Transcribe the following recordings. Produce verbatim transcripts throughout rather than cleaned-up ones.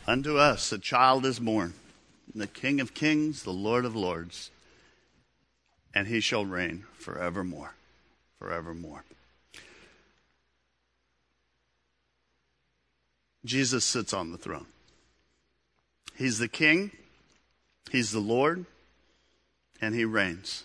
Unto us a child is born, the King of kings, the Lord of lords, and he shall reign forevermore, forevermore. Jesus sits on the throne. He's the King, he's the Lord, and he reigns.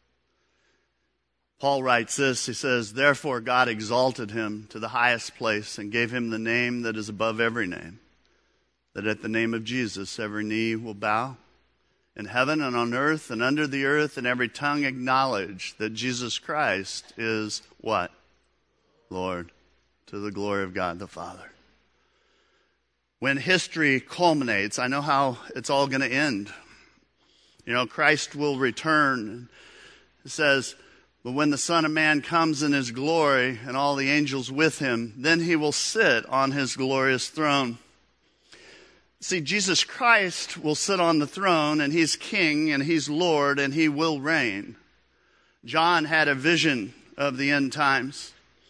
Paul writes this, he says, "Therefore God exalted him to the highest place and gave him the name that is above every name, that at the name of Jesus every knee will bow, in heaven and on earth and under the earth, and every tongue acknowledge that Jesus Christ is" what? Lord, to the glory of God the Father. When history culminates, I know how it's all going to end. You know, Christ will return. It says, "But when the Son of Man comes in his glory and all the angels with him, then he will sit on his glorious throne." See, Jesus Christ will sit on the throne, and he's King, and he's Lord, and he will reign. John had a vision of the end times.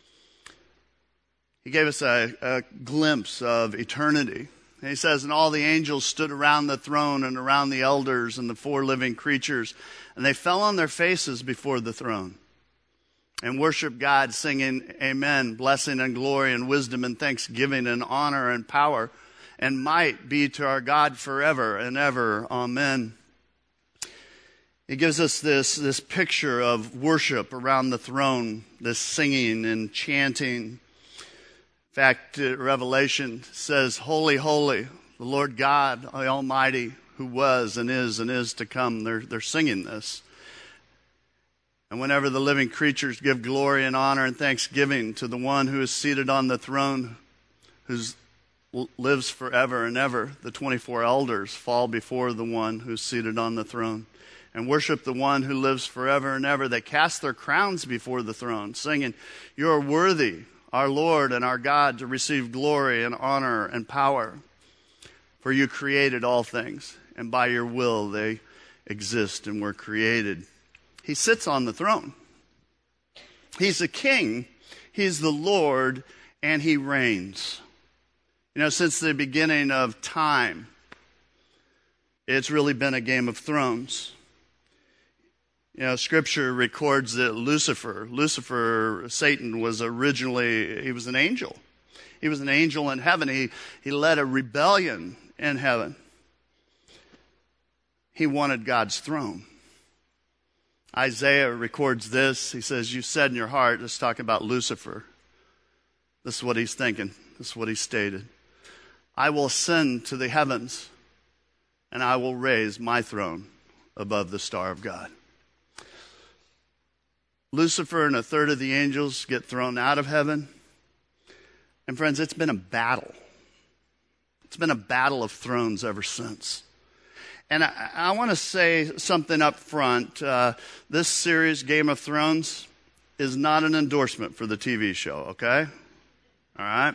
He gave us a, a glimpse of eternity. And he says, "And all the angels stood around the throne and around the elders and the four living creatures, and they fell on their faces before the throne and worshiped God, singing, 'Amen, blessing and glory and wisdom and thanksgiving and honor and power and might be to our God forever and ever. Amen.'" He gives us this, this picture of worship around the throne, this singing and chanting. In fact, Revelation says, "Holy, holy, the Lord God the Almighty, who was and is and is to come." They're, they're singing this. And whenever the living creatures give glory and honor and thanksgiving to the one who is seated on the throne, who lives forever and ever, the twenty-four elders fall before the one who's seated on the throne and worship the one who lives forever and ever. They cast their crowns before the throne, singing, "You are worthy, our Lord and our God, to receive glory and honor and power. For you created all things, and by your will they exist and were created." He sits on the throne. He's the King, he's the Lord, and he reigns. You know, since the beginning of time, it's really been a game of thrones. You know, Scripture records that Lucifer, Lucifer, Satan, was originally, he was an angel. He was an angel in heaven. He, he led a rebellion in heaven. He wanted God's throne. Isaiah records this. He says, "You said in your heart," let's talk about Lucifer. This is what he's thinking. This is what he stated. "I will ascend to the heavens, and I will raise my throne above the star of God." Lucifer and a third of the angels get thrown out of heaven. And friends, it's been a battle. It's been a battle of thrones ever since. And I, I want to say something up front. Uh, this series, Game of Thrones, is not an endorsement for the T V show, okay? All right?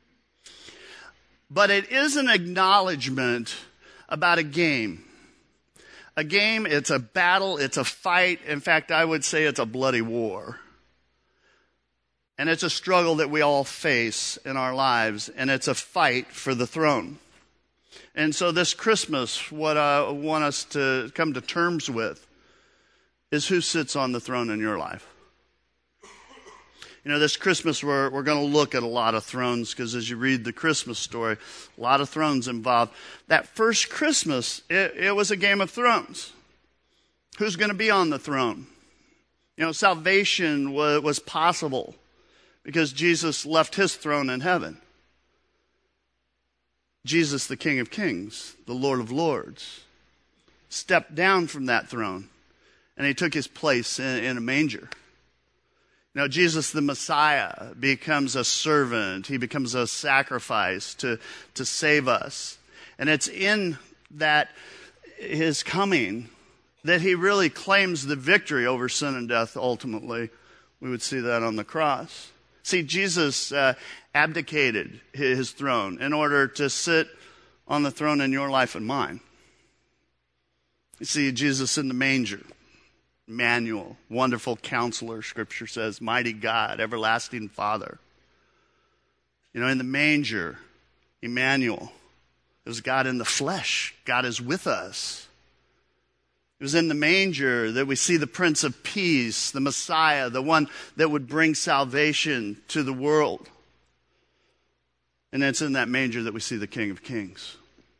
But it is an acknowledgement about a game. A game, it's a battle, it's a fight. In fact, I would say it's a bloody war. And it's a struggle that we all face in our lives, and it's a fight for the throne. And so this Christmas, what I want us to come to terms with is who sits on the throne in your life. You know, this Christmas, we're, we're going to look at a lot of thrones, because as you read the Christmas story, a lot of thrones involved. That first Christmas, it, it was a game of thrones. Who's going to be on the throne? You know, salvation was, was possible because Jesus left his throne in heaven. Jesus, the King of Kings, the Lord of Lords, stepped down from that throne, and he took his place in, in a manger. Now, Jesus, the Messiah, becomes a servant. He becomes a sacrifice to, to save us. And it's in that, his coming, that he really claims the victory over sin and death ultimately. We would see that on the cross. See, Jesus uh, abdicated his throne in order to sit on the throne in your life and mine. You see Jesus in the manger. Emmanuel, wonderful counselor, Scripture says, mighty God, everlasting Father. You know, in the manger, Emmanuel, It was God in the flesh. God is with us. It was in the manger that we see the Prince of Peace, the Messiah, the one that would bring salvation to the world. And it's in that manger that we see the King of Kings.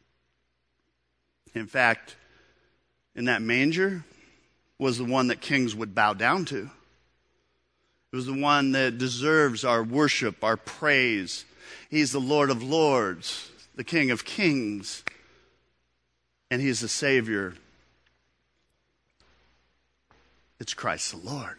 In fact, in that manger was the one that kings would bow down to. It was the one that deserves our worship, our praise. He's the Lord of Lords, the King of Kings, and He's the Savior. It's Christ the Lord.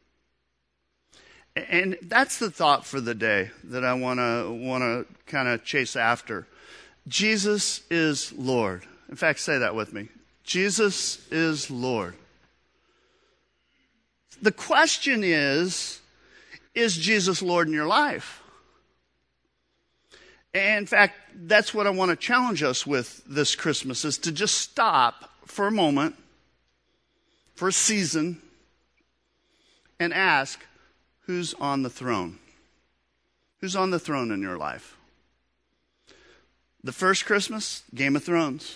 And that's the thought for the day that I want to want to kind of chase after. Jesus is Lord. In fact, say that with me. Jesus is Lord. The question is, is Jesus Lord in your life? And in fact, that's what I want to challenge us with this Christmas, is to just stop for a moment, for a season, and ask, who's on the throne? Who's on the throne in your life? The first Christmas, Game of Thrones.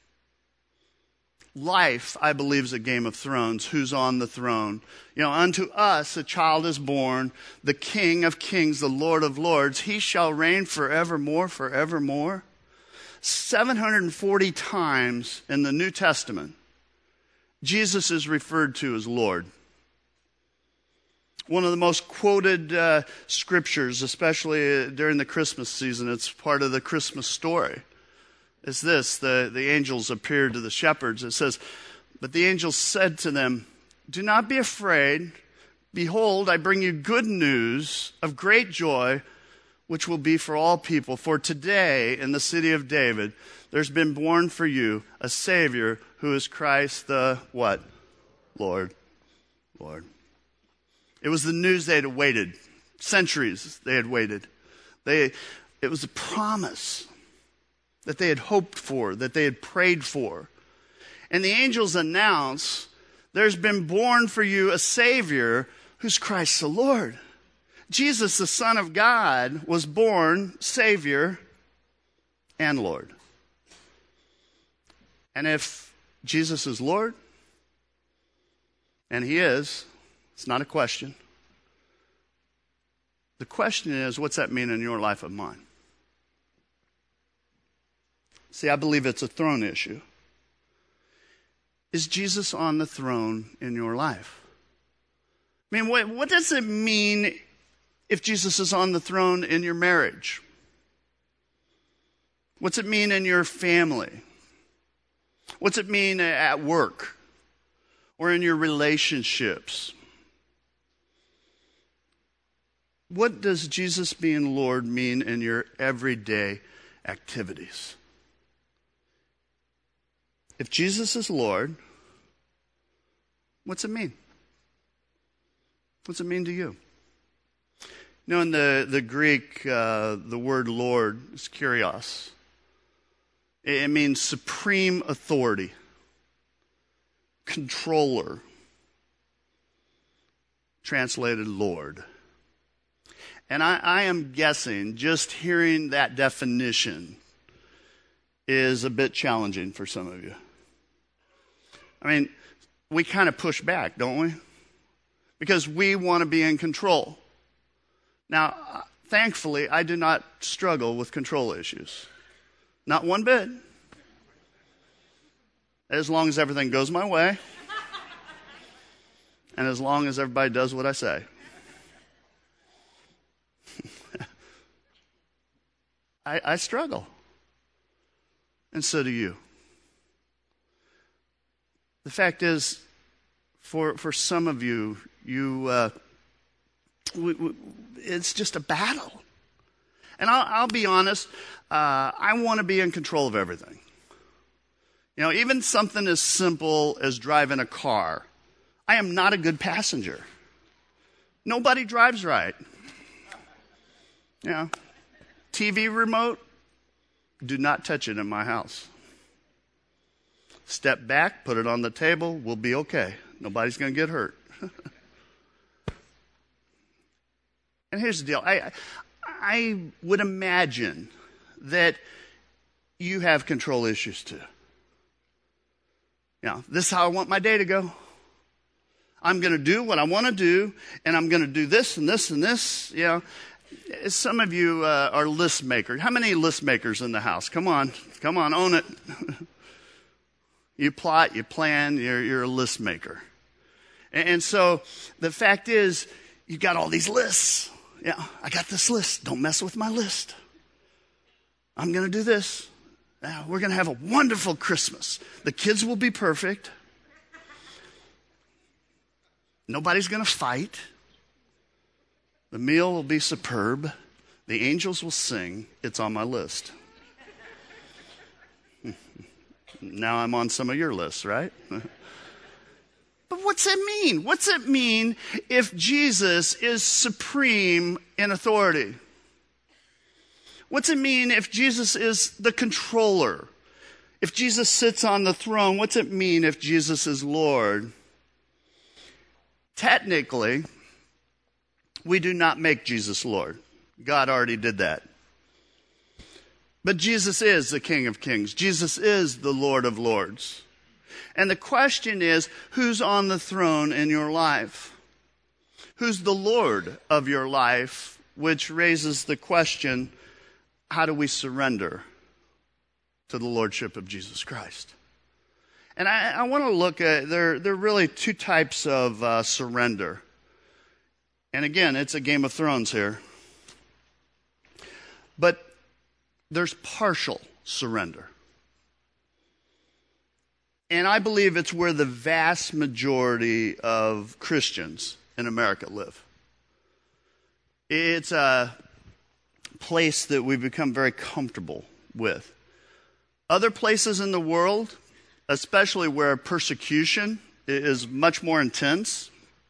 Life, I believe, is a game of thrones. Who's on the throne? You know, unto us a child is born, the King of Kings, the Lord of Lords. He shall reign forevermore, forevermore. seven hundred forty times in the New Testament, Jesus is referred to as Lord. One of the most quoted uh, scriptures, especially during the Christmas season, it's part of the Christmas story, is this. The, the angels appeared to the shepherds. It says, but the angels said to them, do not be afraid. Behold, I bring you good news of great joy, which will be for all people. For today, in the city of David, there's been born for you a Savior who is Christ the what? Lord. Lord. It was the news they had awaited. Centuries they had waited. They, it was a promise that they had hoped for, that they had prayed for. And the angels announce, there's been born for you a Savior who's Christ the Lord. Jesus, the Son of God, was born Savior and Lord. And if Jesus is Lord, and He is, it's not a question. The question is, what's that mean in your life and mine? See, I believe it's a throne issue. Is Jesus on the throne in your life? I mean, what, what does it mean if Jesus is on the throne in your marriage? What's it mean in your family? What's it mean at work or in your relationships? What does Jesus being Lord mean in your everyday activities? If Jesus is Lord, what's it mean? What's it mean to you? You know, in the, the Greek, uh, the word Lord is kurios. It, it means supreme authority, controller, translated Lord. And I, I am guessing just hearing that definition is a bit challenging for some of you. I mean, we kind of push back, don't we? Because we want to be in control. Now, thankfully, I do not struggle with control issues. Not one bit. As long as everything goes my way. And as long as everybody does what I say. I, I struggle. And so do you. The fact is, for for some of you, you uh, we, we, it's just a battle. And I'll, I'll be honest, uh, I want to be in control of everything. You know, even something as simple as driving a car. I am not a good passenger. Nobody drives right. You know, T V remote, do not touch it in my house. Step back, put it on the table, we'll be okay. Nobody's going to get hurt. And here's the deal. I, I would imagine that you have control issues too. You know, this is how I want my day to go. I'm going to do what I want to do, and I'm going to do this and this and this. You know, some of you uh, are list makers. How many list makers in the house? Come on, come on, own it. You plot, you plan, you're, you're a list maker. And, and so the fact is, you got all these lists. Yeah, I got this list. Don't mess with my list. I'm going to do this. Uh, we're going to have a wonderful Christmas. The kids will be perfect. Nobody's going to fight. The meal will be superb. The angels will sing. It's on my list. Now I'm on some of your lists, right? But what's it mean? What's it mean if Jesus is supreme in authority? What's it mean if Jesus is the controller? If Jesus sits on the throne, what's it mean if Jesus is Lord? Technically, we do not make Jesus Lord. God already did that. But Jesus is the King of Kings. Jesus is the Lord of Lords. And the question is, who's on the throne in your life? Who's the Lord of your life? Which raises the question, how do we surrender to the Lordship of Jesus Christ? And I, I want to look at, there, there are really two types of uh, surrender. And again, it's a Game of Thrones here. But there's partial surrender. And I believe it's where the vast majority of Christians in America live. It's a place that we've become very comfortable with. Other places in the world, especially where persecution is much more intense,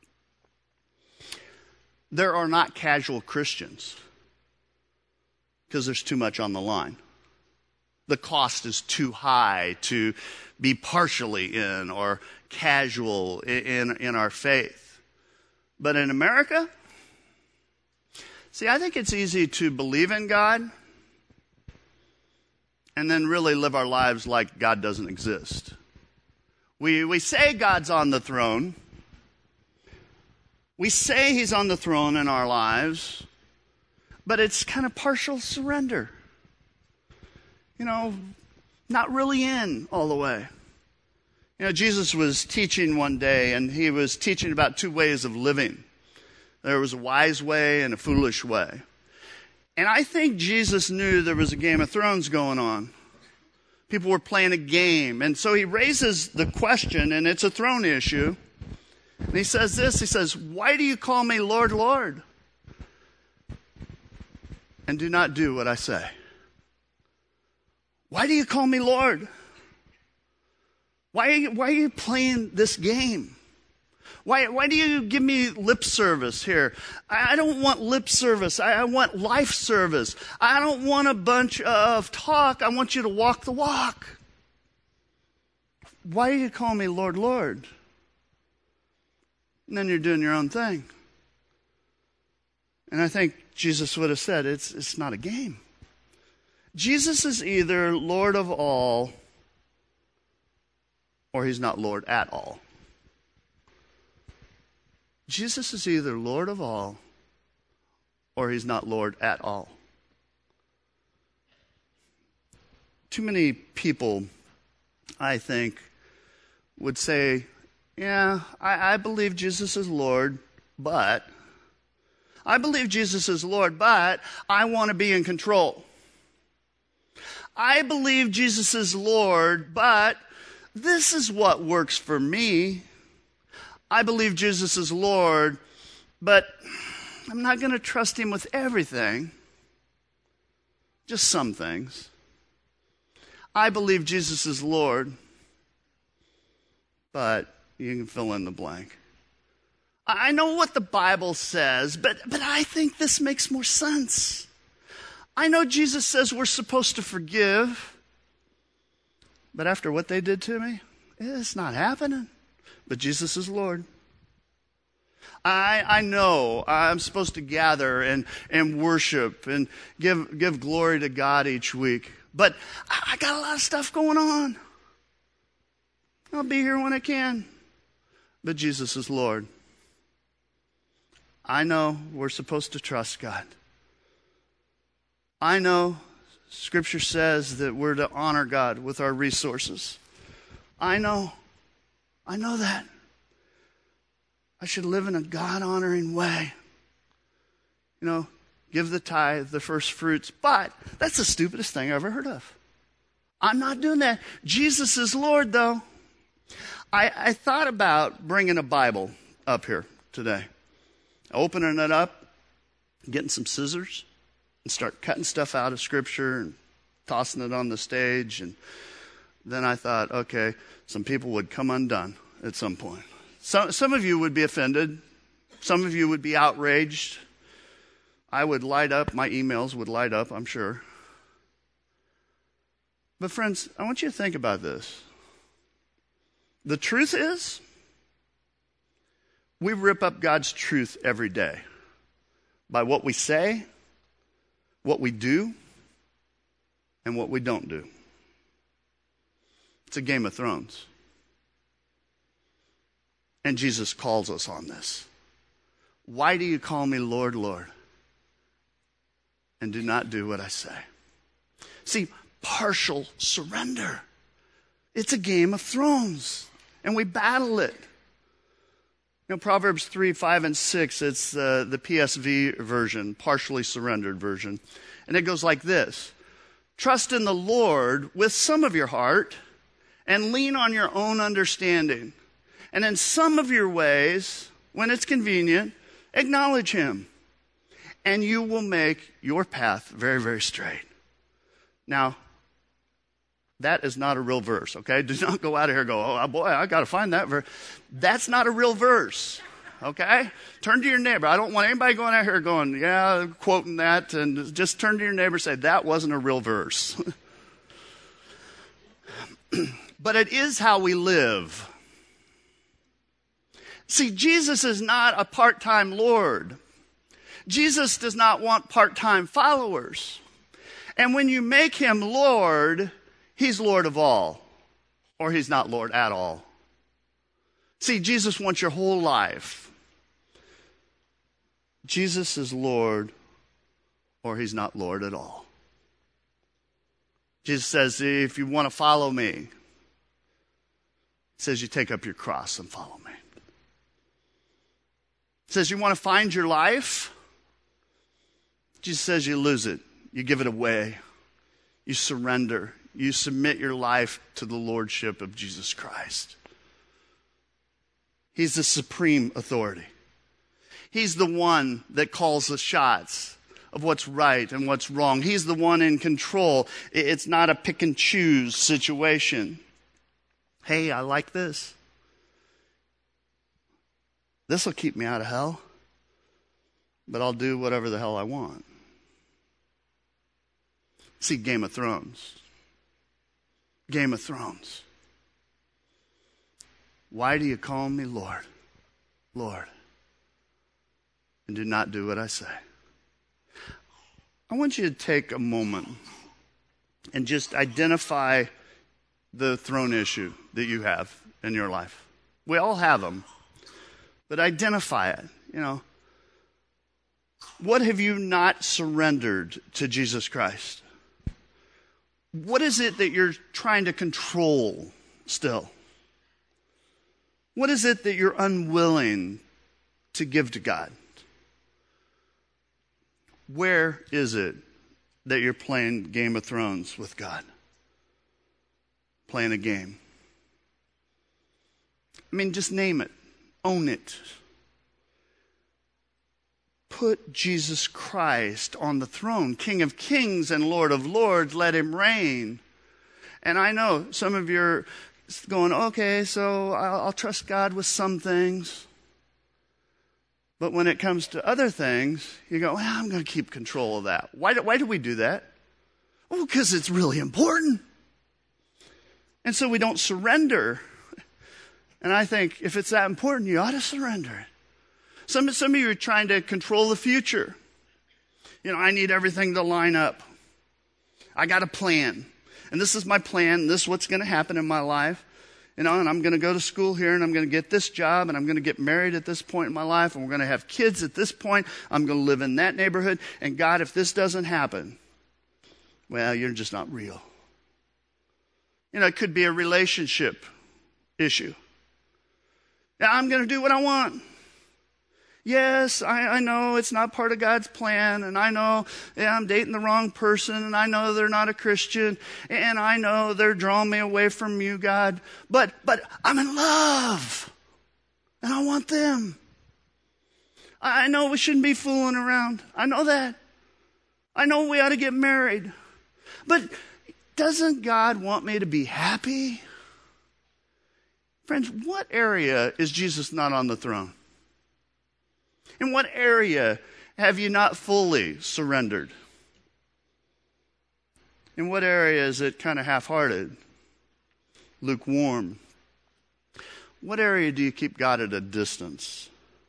there are not casual Christians because there's too much on the line. The cost is too high to be partially in or casual in, in our faith. But in America, see, I think it's easy to believe in God and then really live our lives like God doesn't exist. We, we say God's on the throne. We say he's on the throne in our lives, but it's kind of partial surrender. You know, not really in all the way. You know, Jesus was teaching one day, and he was teaching about two ways of living. There was a wise way and a foolish way. And I think Jesus knew there was a Game of Thrones going on. People were playing a game. And so he raises the question, and it's a throne issue. And he says this, he says, "Why do you call me Lord, Lord, and do not do what I say? Why do you call me Lord? Why are you, why are you playing this game? Why, why do you give me lip service here? I, I don't want lip service. I, I want life service. I don't want a bunch of talk. I want you to walk the walk. Why do you call me Lord, Lord? And then you're doing your own thing." And I think Jesus would have said, it's, it's not a game. Jesus is either Lord of all, or he's not Lord at all. Jesus is either Lord of all, or he's not Lord at all. Too many people, I think, would say, yeah, I, I believe Jesus is Lord, but I believe Jesus is Lord, but I want to be in control. I believe Jesus is Lord, but this is what works for me. I believe Jesus is Lord, but I'm not going to trust him with everything. Just some things. I believe Jesus is Lord, but you can fill in the blank. I know what the Bible says, but, but I think this makes more sense. I know Jesus says we're supposed to forgive, but after what they did to me, it's not happening. But Jesus is Lord. I, I know I'm supposed to gather and, and worship and give, give glory to God each week, But I, I got a lot of stuff going on. I'll be here when I can. But Jesus is Lord. I know we're supposed to trust God. I know Scripture says that we're to honor God with our resources. I know. I know that. I should live in a God-honoring way. You know, give the tithe, the first fruits. But that's the stupidest thing I ever heard of. I'm not doing that. Jesus is Lord, though. I, I thought about bringing a Bible up here today. Opening it up, getting some scissors, and start cutting stuff out of Scripture and tossing it on the stage. And then I thought, okay, some people would come undone at some point. Some, some of you would be offended. Some of you would be outraged. I would light up. My emails would light up, I'm sure. But friends, I want you to think about this. The truth is, we rip up God's truth every day by what we say, what we do, and what we don't do. It's a Game of Thrones. And Jesus calls us on this. Why do you call me Lord, Lord, and do not do what I say? See, partial surrender. It's a Game of Thrones, and we battle it. You know, Proverbs three, five, and six, it's uh, the P S V version, partially surrendered version. And it goes like this. Trust in the Lord with some of your heart and lean on your own understanding. And in some of your ways, when it's convenient, acknowledge him. And you will make your path very, very straight. Now, that is not a real verse, okay? Do not go out of here and go, oh, boy, I got to find that verse. That's not a real verse, okay? Turn to your neighbor. I don't want anybody going out here going, yeah, quoting that. And just turn to your neighbor and say, that wasn't a real verse. But it is how we live. See, Jesus is not a part-time Lord. Jesus does not want part-time followers. And when you make him Lord, he's Lord of all, or he's not Lord at all. See, Jesus wants your whole life. Jesus is Lord, or he's not Lord at all. Jesus says, if you want to follow me, he says you take up your cross and follow me. He says you want to find your life, Jesus says you lose it. You give it away. You surrender. You submit your life to the lordship of Jesus Christ. He's the supreme authority. He's the one that calls the shots of what's right and what's wrong. He's the one in control. It's not a pick and choose situation. Hey, I like this. This will keep me out of hell, but I'll do whatever the hell I want. See, Game of Thrones. Game of Thrones. Why do you call me Lord, Lord, and do not do what I say? I want you to take a moment and just identify the throne issue that you have in your life. We all have them, but identify it. You know, what have you not surrendered to Jesus Christ? What is it that you're trying to control still? What is it that you're unwilling to give to God? Where is it that you're playing Game of Thrones with God? Playing a game. I mean, just name it. Own it. Put Jesus Christ on the throne, King of Kings and Lord of Lords. Let him reign. And I know some of you are going, okay, so I'll, I'll trust God with some things. But when it comes to other things, you go, well, I'm going to keep control of that. Why do, why do we do that? Well, because it's really important. And so we don't surrender. And I think if it's that important, you ought to surrender it. Some, some of you are trying to control the future. You know, I need everything to line up. I got a plan. And this is my plan. This is what's going to happen in my life. You know, and I'm going to go to school here, and I'm going to get this job, and I'm going to get married at this point in my life, and we're going to have kids at this point. I'm going to live in that neighborhood. And God, if this doesn't happen, well, you're just not real. You know, it could be a relationship issue. Yeah, I'm going to do what I want. Yes, I, I know it's not part of God's plan, and I know yeah, I'm dating the wrong person, and I know they're not a Christian, and I know they're drawing me away from you, God, but but I'm in love, and I want them. I, I know we shouldn't be fooling around. I know that. I know we ought to get married. But doesn't God want me to be happy? Friends, what area is Jesus not on the throne? In what area have you not fully surrendered? In what area is it kind of half-hearted, lukewarm? What area do you keep God at a distance?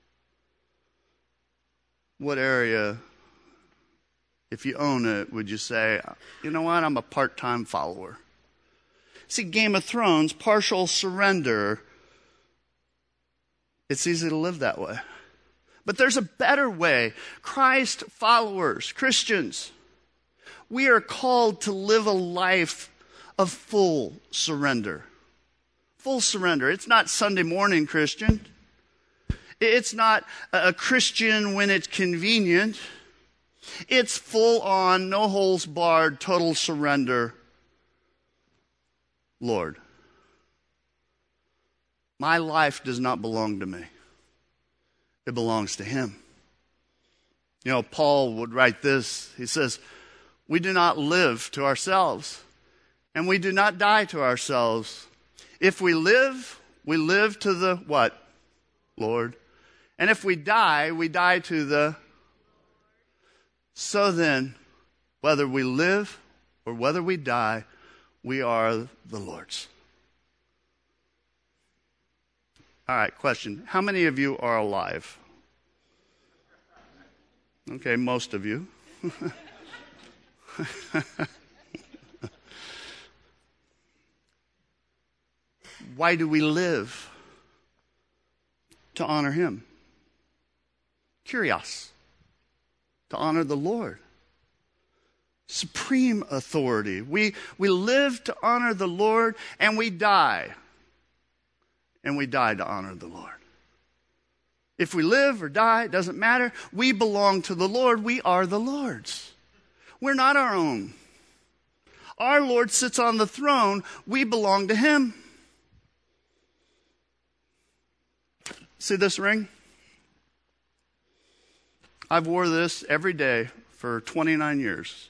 What area, if you own it, would you say, you know what, I'm a part-time follower? See, Game of Thrones, partial surrender, it's easy to live that way. But there's a better way. Christ followers, Christians, we are called to live a life of full surrender. Full surrender. It's not Sunday morning Christian. It's not a Christian when it's convenient. It's full on, no holes barred, total surrender. Lord, my life does not belong to me. It belongs to him. You know, Paul would write this. He says, we do not live to ourselves, and we do not die to ourselves. If we live, we live to the what? Lord. And if we die, we die to the... So then, whether we live or whether we die, we are the Lord's. All right, question. How many of you are alive? Okay, most of you. Why do we live? To honor him. Kyrios. To honor the Lord. Supreme authority. We, we live to honor the Lord, and we die. And we die to honor the Lord. If we live or die, it doesn't matter. We belong to the Lord. We are the Lord's. We're not our own. Our Lord sits on the throne. We belong to him. See this ring? I've wore this every day for twenty-nine years.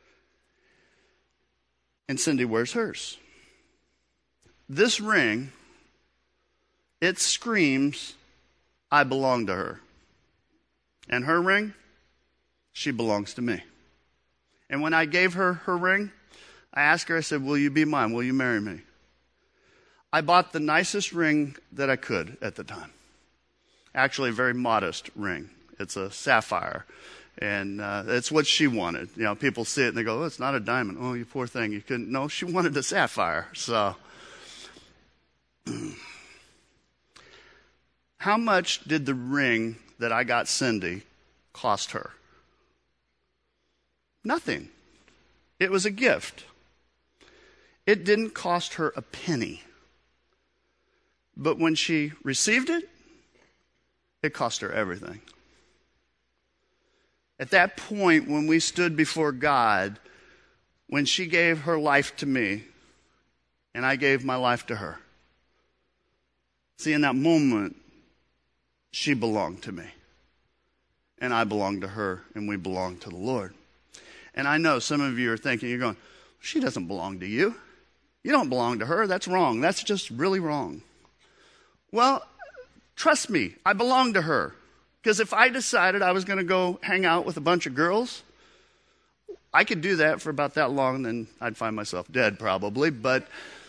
And Cindy wears hers. This ring, it screams, I belong to her. And her ring, she belongs to me. And when I gave her her ring, I asked her, I said, will you be mine? Will you marry me? I bought the nicest ring that I could at the time. Actually, a very modest ring. It's a sapphire. And uh, it's what she wanted. You know, people see it and they go, oh, it's not a diamond. Oh, you poor thing. You couldn't. No, she wanted a sapphire. So, how much did the ring that I got Cindy cost her? Nothing. It was a gift. It didn't cost her a penny. But when she received it, it cost her everything. At that point, when we stood before God, when she gave her life to me, and I gave my life to her, see, in that moment, she belonged to me. And I belonged to her, and we belonged to the Lord. And I know some of you are thinking, you're going, she doesn't belong to you. You don't belong to her. That's wrong. That's just really wrong. Well, trust me, I belong to her. Because if I decided I was going to go hang out with a bunch of girls, I could do that for about that long, and then I'd find myself dead probably. But,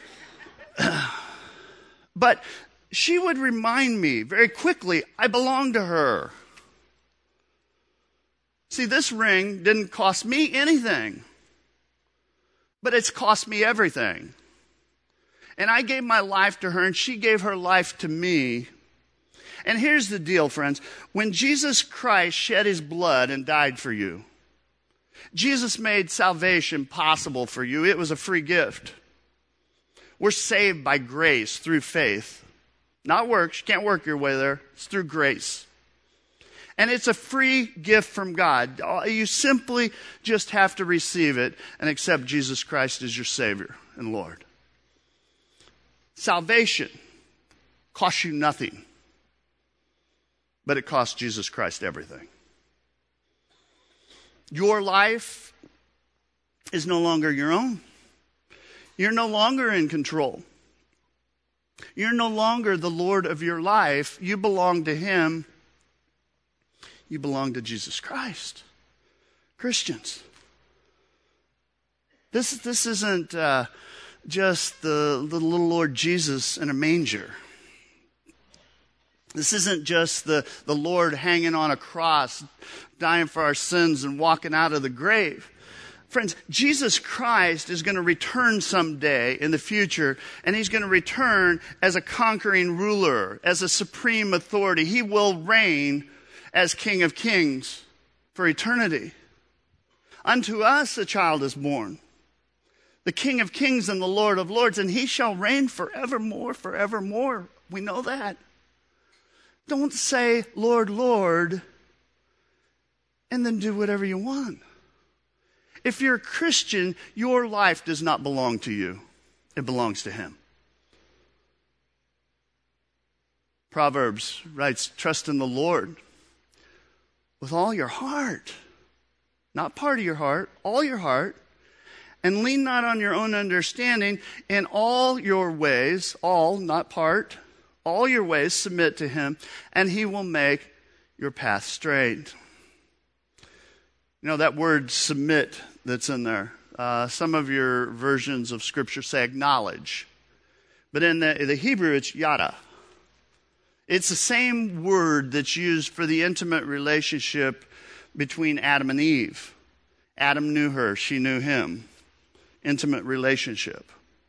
but she would remind me very quickly, I belong to her. See, this ring didn't cost me anything. but it's cost me everything. And I gave my life to her, and she gave her life to me. And here's the deal, friends. When Jesus Christ shed his blood and died for you, Jesus made salvation possible for you. It was a free gift. We're saved by grace through faith. Not works. You can't work your way there. It's through grace. And it's a free gift from God. You simply just have to receive it and accept Jesus Christ as your Savior and Lord. Salvation costs you nothing, but it costs Jesus Christ everything. Your life is no longer your own. You're no longer in control. You're no longer the Lord of your life. You belong to him. You belong to Jesus Christ. Christians, this, this isn't uh, just the, the little Lord Jesus in a manger. This isn't just the, the Lord hanging on a cross, dying for our sins and walking out of the grave. Friends, Jesus Christ is going to return someday in the future, and he's going to return as a conquering ruler, as a supreme authority. He will reign as King of Kings for eternity. Unto us a child is born, the King of Kings and the Lord of Lords, and he shall reign forevermore, forevermore. We know that. Don't say, Lord, Lord, and then do whatever you want. If you're a Christian, your life does not belong to you. It belongs to him. Proverbs writes, trust in the Lord with all your heart. Not part of your heart, all your heart. And lean not on your own understanding. In all your ways, all, not part, all your ways submit to him, and he will make your path straight. You know, that word submit that's in there, uh, some of your versions of Scripture say acknowledge. But in the, the Hebrew, it's yada. It's the same word that's used for the intimate relationship between Adam and Eve. Adam knew her, she knew him. Intimate relationship.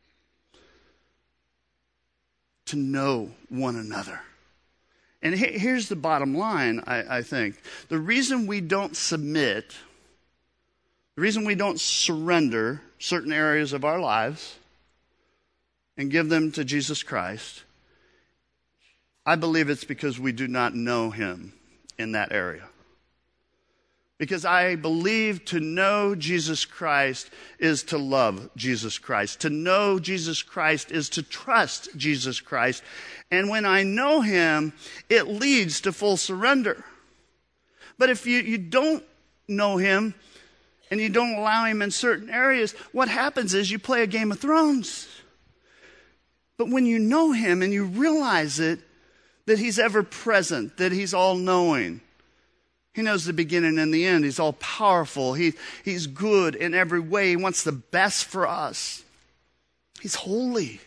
To know one another. And he, here's the bottom line, I, I think. The reason we don't submit, the reason we don't surrender certain areas of our lives and give them to Jesus Christ, I believe it's because we do not know him in that area. Because I believe to know Jesus Christ is to love Jesus Christ. To know Jesus Christ is to trust Jesus Christ. And when I know him, it leads to full surrender. But if you, you don't know him and you don't allow him in certain areas, what happens is you play a Game of Thrones. But when you know him and you realize it, that he's ever present, that he's all-knowing, he knows the beginning and the end. He's all powerful. He, he's good in every way. He wants the best for us. He's holy.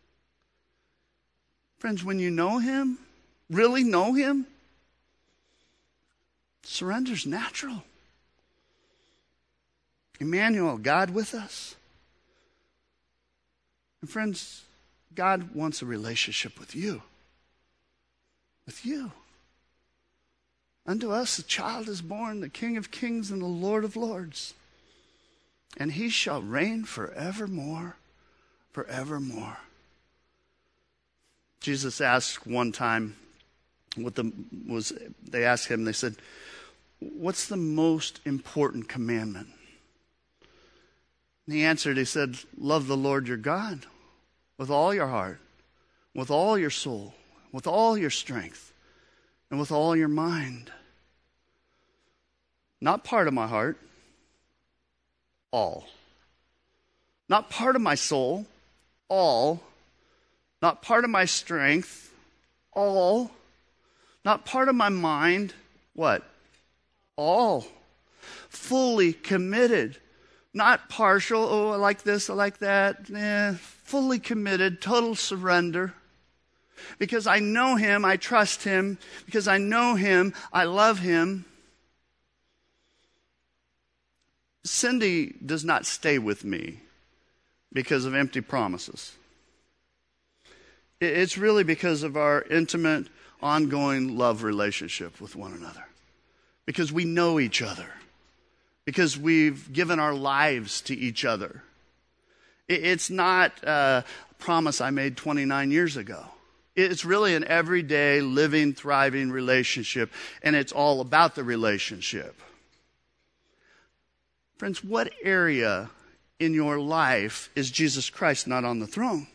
Friends, when you know him, really know him, surrender's natural. Emmanuel, God with us. And friends, God wants a relationship with you. With you. Unto us a child is born, the King of Kings and the Lord of Lords. And he shall reign forevermore, forevermore. Jesus asked one time, what the, was they asked him, they said, what's the most important commandment? And he answered, he said, love the Lord your God with all your heart, with all your soul, with all your strength, and with all your mind. Not part of my heart, all. Not part of my soul, all. Not part of my strength, all. Not part of my mind, what? All. Fully committed. Not partial, oh, I like this, I like that. Eh, fully committed, total surrender. Because I know him, I trust him. Because I know him, I love him. Cindy does not stay with me because of empty promises. It's really because of our intimate, ongoing love relationship with one another. Because we know each other. Because we've given our lives to each other. It's not a promise I made twenty-nine years ago. It's really an everyday, living, thriving relationship, and it's all about the relationship. Friends, what area in your life is Jesus Christ not on the throne?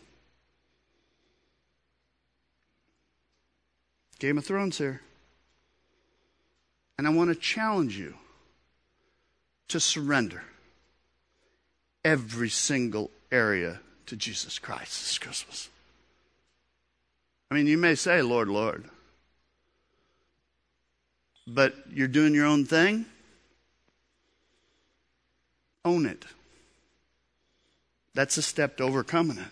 Game of Thrones here. And I want to challenge you to surrender every single area to Jesus Christ this Christmas. I mean, you may say, Lord, Lord. But you're doing your own thing. Own it. That's a step to overcoming it.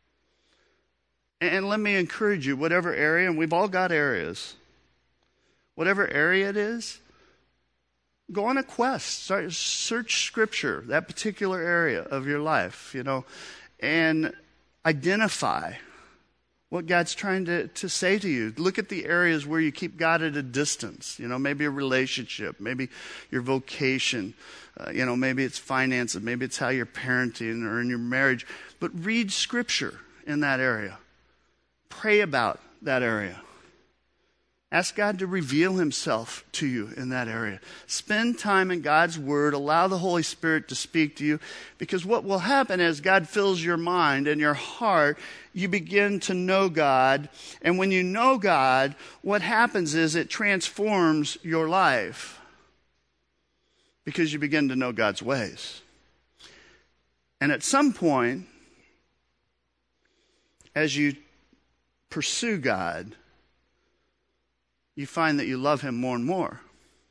And let me encourage you, whatever area, and we've all got areas, whatever area it is, go on a quest. Start, search Scripture, that particular area of your life, you know, and identify what God's trying to, to say to you. Look at the areas where you keep God at a distance. You know, maybe a relationship, maybe your vocation, uh, you know, maybe it's finances, maybe it's how you're parenting or in your marriage. But read Scripture in that area. Pray about that area. Ask God to reveal himself to you in that area. Spend time in God's Word. Allow the Holy Spirit to speak to you. Because what will happen as God fills your mind and your heart, you begin to know God. And when you know God, what happens is it transforms your life. Because you begin to know God's ways. And at some point, as you pursue God, you find that you love him more and more.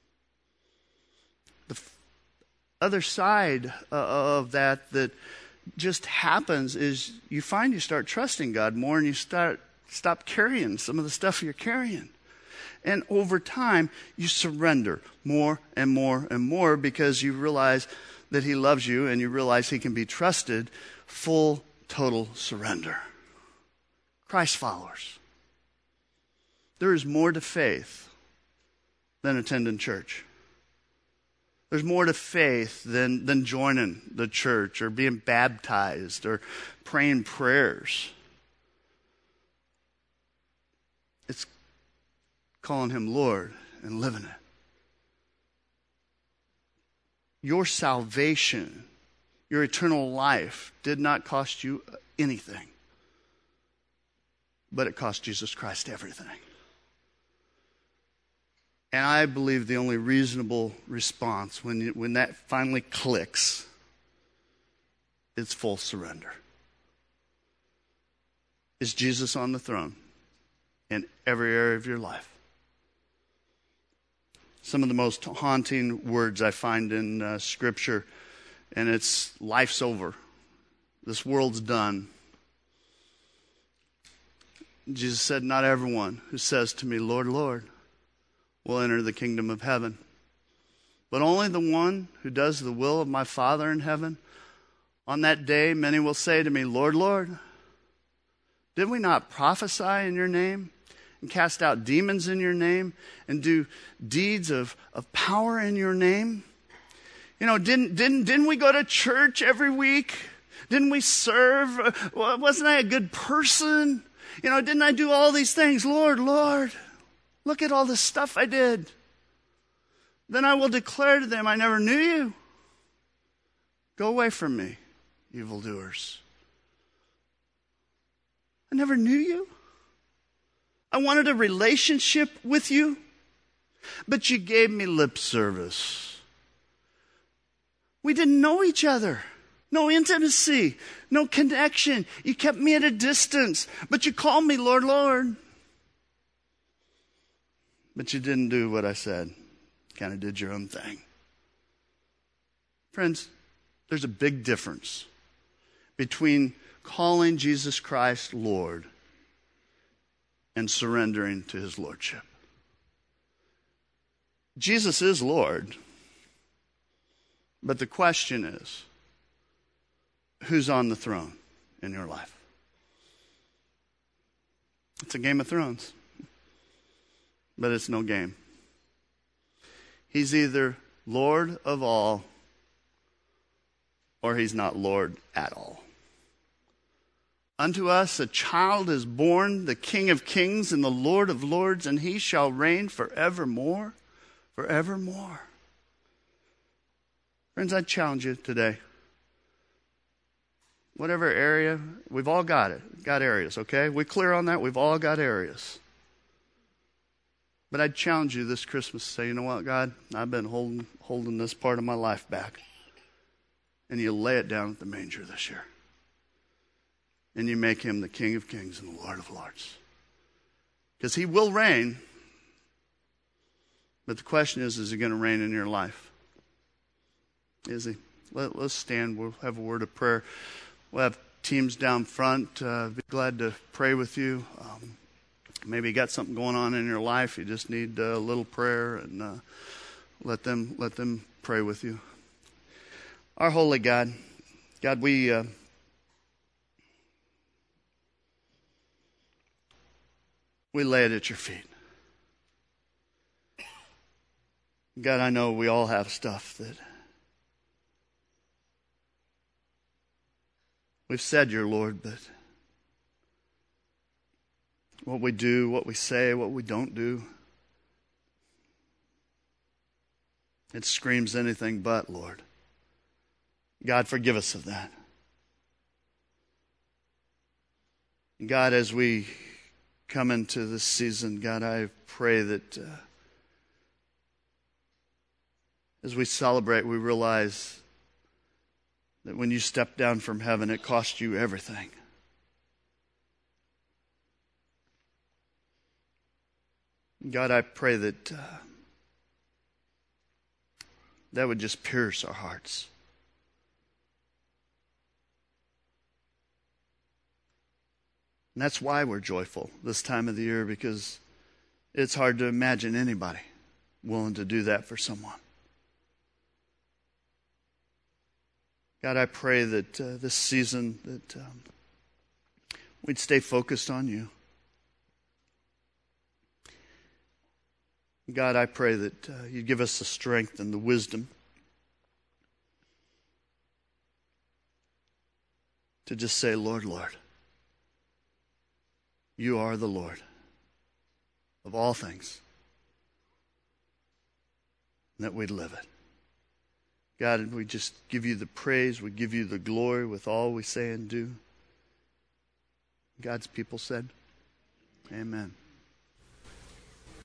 The f- other side uh, of that that just happens is you find you start trusting God more and you start stop carrying some of the stuff you're carrying. And over time, you surrender more and more and more because you realize that he loves you and you realize he can be trusted. Full, total surrender. Christ followers. There is more to faith than attending church. There's more to faith than, than joining the church or being baptized or praying prayers. It's calling him Lord and living it. Your salvation, your eternal life did not cost you anything. But it cost Jesus Christ everything. And I believe the only reasonable response when you, when that finally clicks is full surrender. Is Jesus on the throne in every area of your life? Some of the most haunting words I find in uh, Scripture, and it's life's over. This world's done. Jesus said, not everyone who says to me, Lord, Lord, will enter the kingdom of heaven, but only the one who does the will of my Father in heaven. On that day, many will say to me, Lord, Lord, did we not prophesy in your name and cast out demons in your name and do deeds of, of power in your name? You know, didn't, didn't, didn't we go to church every week? Didn't we serve? Wasn't I a good person? You know, didn't I do all these things? Lord, Lord, look at all the stuff I did. Then I will declare to them, I never knew you. Go away from me, evildoers. I never knew you. I wanted a relationship with you, but you gave me lip service. We didn't know each other. No intimacy, no connection. You kept me at a distance, but you called me Lord, Lord. But you didn't do what I said. Kind of did your own thing. Friends, there's a big difference between calling Jesus Christ Lord and surrendering to his lordship. Jesus is Lord, but the question is, who's on the throne in your life. It's a Game of Thrones, but it's no game. He's either Lord of all, or he's not Lord at all. Unto us a child is born, the King of kings and the Lord of lords, and he shall reign forevermore, forevermore. Friends, I challenge you today. Whatever area, we've all got it. Got areas, okay? We clear on that? We've all got areas. But I'd challenge you this Christmas to say, you know what, God? I've been holding holding this part of my life back. And you lay it down at the manger this year. And you make him the King of kings and the Lord of lords. Because he will reign. But the question is, is he going to reign in your life? Is he? Let, let's stand. We'll have a word of prayer. We'll have teams down front. Uh, be glad to pray with you. Um, maybe you got something going on in your life. You just need a little prayer, and uh, let them let them pray with you. Our holy God, God, we uh, we lay it at your feet. God, I know we all have stuff that we've said you're Lord, but what we do, what we say, what we don't do, it screams anything but Lord. God, forgive us of that. God, as we come into this season, God, I pray that uh, as we celebrate, we realize that when you step down from heaven, it cost you everything. God, I pray that uh, that would just pierce our hearts. And that's why we're joyful this time of the year, because it's hard to imagine anybody willing to do that for someone. God, I pray that uh, this season that um, we'd stay focused on you. God, I pray that uh, you'd give us the strength and the wisdom to just say, Lord, Lord, you are the Lord of all things, and that we'd live it. God, we just give you the praise, we give you the glory with all we say and do. God's people said, amen.